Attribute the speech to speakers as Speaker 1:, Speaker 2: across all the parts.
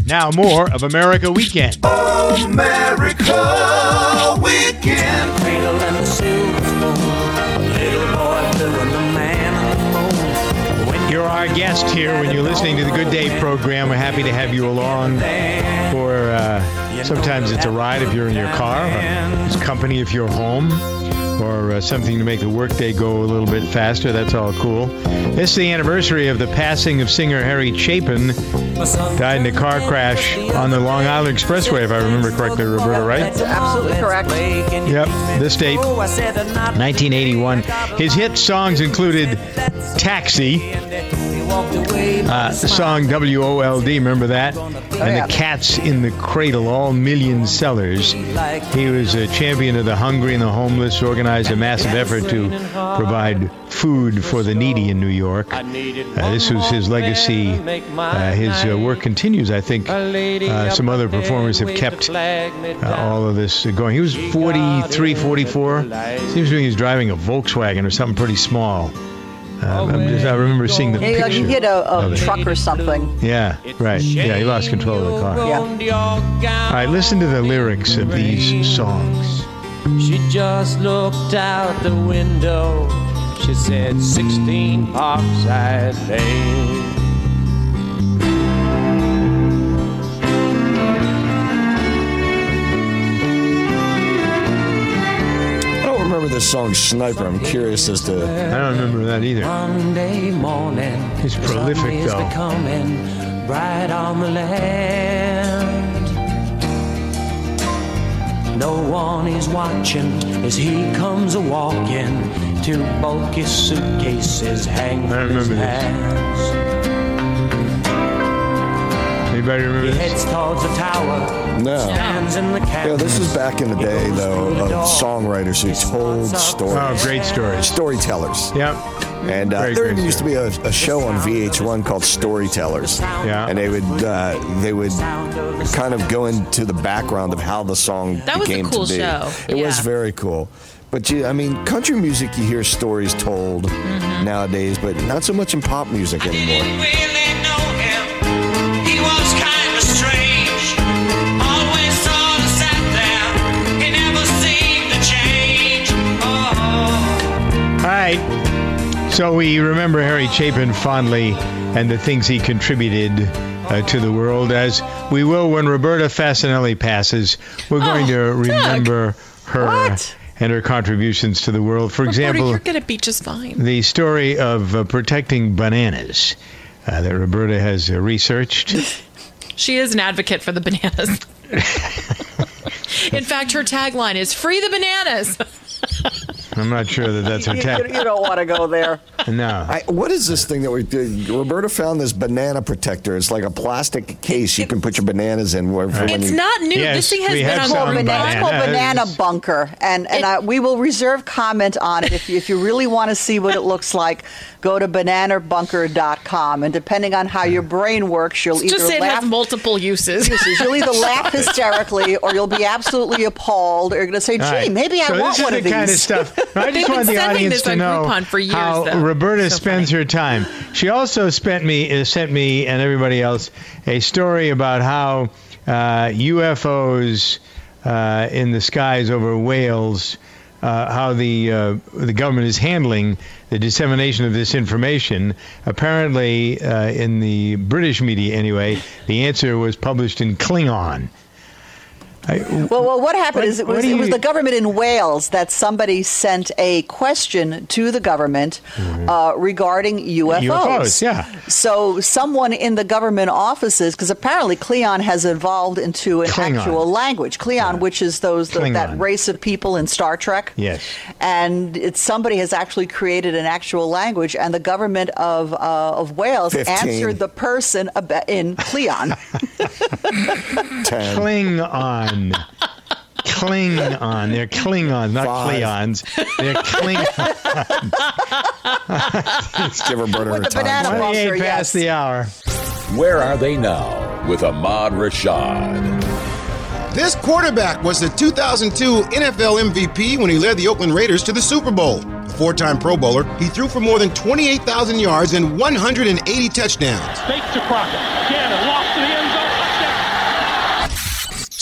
Speaker 1: Now more of America Weekend.
Speaker 2: America Weekend.
Speaker 3: Cradle and the silver spoon. Little boy blue and the man on the moon.
Speaker 1: You're our guest here when you're listening to the Good Day program. We're happy to have you along for sometimes it's a ride if you're in your car, or it's company if you're home, or something to make the workday go a little bit faster. That's all cool. This is the anniversary of the passing of singer Harry Chapin. Died in a car crash on the Long Island Expressway, if I remember correctly, Roberta, right?
Speaker 4: That's absolutely correct.
Speaker 1: Yep, this date, 1981. His hit songs included Taxi, the song WOLD, remember that? And The Cats in the Cradle, all million sellers. He was a champion of the hungry and the homeless, organized a massive effort to provide food for the needy in New York. This was his legacy. His work continues, I think. Some other performers have kept all of this going. He was 43, 44. Seems to me he was driving a Volkswagen or something pretty small. I remember seeing the picture.
Speaker 4: He hit a truck or something.
Speaker 1: Yeah, right. Yeah, he lost control of the car.
Speaker 4: Yeah.
Speaker 1: All right, listen to the lyrics of these songs.
Speaker 3: She just looked out the window. She said 16 Parkside Lane.
Speaker 5: Remember this song Sniper. I'm curious as to...
Speaker 1: I don't remember that either.
Speaker 3: Monday morning,
Speaker 1: he's prolific, though.
Speaker 3: Becoming bright on the land. No one is watching as he comes a-walking. Two bulky suitcases hang from his hands.
Speaker 1: Anybody remember this?
Speaker 3: He heads towards the tower.
Speaker 5: No. Yeah, this is back in the day, though, of songwriters who told stories.
Speaker 1: Oh, great stories.
Speaker 5: Storytellers.
Speaker 1: Yep.
Speaker 5: And there used to be a show on VH1 called Storytellers.
Speaker 1: Yeah.
Speaker 5: And they would kind of go into the background of how the song
Speaker 6: that
Speaker 5: became
Speaker 6: was a cool
Speaker 5: to be.
Speaker 6: show.
Speaker 5: It was very cool. But, country music, you hear stories told nowadays, but not so much in pop music anymore.
Speaker 1: So we remember Harry Chapin fondly and the things he contributed to the world, as we will when Roberta Fasanelli passes. We're going to remember her and her contributions to the world. For example,
Speaker 6: you're going to be just fine.
Speaker 1: The story of protecting bananas that Roberta has researched.
Speaker 6: She is an advocate for the bananas. In fact, her tagline is "Free the bananas."
Speaker 1: I'm not sure that that's her tagline.
Speaker 4: You don't want to go there.
Speaker 1: No.
Speaker 5: What is this thing that we did? Roberta found this banana protector. It's like a plastic case you can put your bananas in.
Speaker 6: It's not new.
Speaker 1: Yes,
Speaker 6: this thing has been on
Speaker 4: It's called Banana Bunker, and we will reserve comment on it. If you really want to see what it looks like, go to bananabunker.com, and depending on how your brain works, you'll either
Speaker 6: just say
Speaker 4: laugh.
Speaker 6: It has multiple uses.
Speaker 4: You'll either laugh hysterically, or you'll be absolutely appalled, or you're going to say, "Gee, maybe I want one of these."
Speaker 1: Kind of stuff. I just want the audience to know how Roberta spends her time. She also sent me and everybody else a story about how UFOs in the skies over Wales, how the government is handling the dissemination of this information. Apparently, in the British media anyway, the answer was published in Klingon.
Speaker 4: Well, what happened is it was the government in Wales that somebody sent a question to the government regarding UFOs.
Speaker 1: Yeah.
Speaker 4: So someone in the government offices, because apparently Klingon has evolved into an actual language. Klingon, which is that race of people in Star Trek.
Speaker 1: Yes.
Speaker 4: And somebody has actually created an actual language, and the government of Wales
Speaker 5: 15.
Speaker 4: answered the person in Klingon.
Speaker 1: Klingon. Klingon. They're Klingons, not Kleons. They're Klingons.
Speaker 5: Give Roberta her time.
Speaker 1: 28 past the hour.
Speaker 2: Where are they now with Ahmad Rashad?
Speaker 7: This quarterback was the 2002 NFL MVP when he led the Oakland Raiders to the Super Bowl. A four-time Pro Bowler, he threw for more than 28,000 yards and 180 touchdowns.
Speaker 8: Fake to Crockett. Gannon lost to the end zone. Touchdown.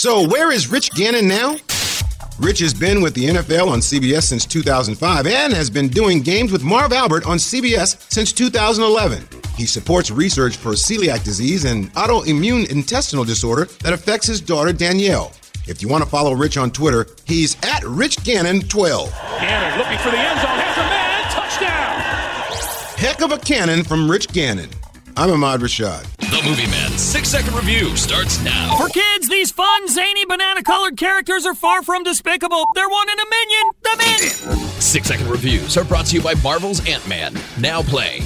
Speaker 7: So where is Rich Gannon now? Rich has been with the NFL on CBS since 2005 and has been doing games with Marv Albert on CBS since 2011. He supports research for celiac disease and autoimmune intestinal disorder that affects his daughter Danielle. If you want to follow Rich on Twitter, he's at RichGannon12.
Speaker 8: Gannon looking for the end zone, has a man, touchdown!
Speaker 7: Heck of a cannon from Rich Gannon. I'm Ahmad Rashad.
Speaker 9: The Movie Man 6-second review starts now.
Speaker 10: For kids, these fun, zany, banana-colored characters are far from despicable. They're one in a million. The Minions!
Speaker 9: 6-second reviews are brought to you by Marvel's Ant-Man. Now playing.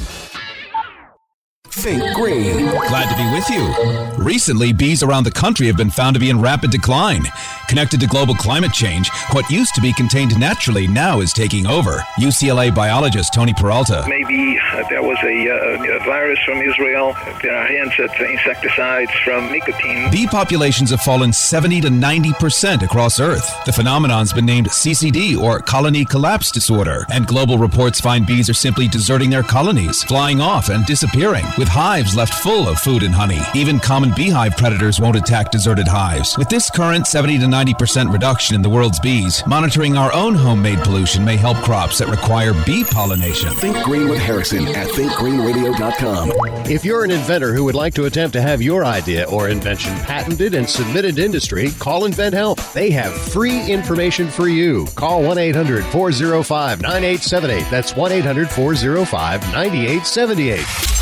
Speaker 11: Think Green.
Speaker 12: Glad to be with you. Recently, bees around the country have been found to be in rapid decline. Connected to global climate change, what used to be contained naturally now is taking over. UCLA biologist Tony Peralta.
Speaker 13: Maybe there was a virus from Israel. There are hints at insecticides from nicotine.
Speaker 12: Bee populations have fallen 70 to 90% across Earth. The phenomenon's been named CCD, or colony collapse disorder, and global reports find bees are simply deserting their colonies, flying off and disappearing, with hives left full of food and honey. Even common beehive predators won't attack deserted hives. With this current 70 to 90% reduction in the world's bees, monitoring our own homemade pollution may help crops that require bee pollination.
Speaker 11: Think Green with Harrison at thinkgreenradio.com.
Speaker 14: If you're an inventor who would like to attempt to have your idea or invention patented and submitted to industry, call InventHelp. They have free information for you. Call 1-800-405-9878. That's 1-800-405-9878.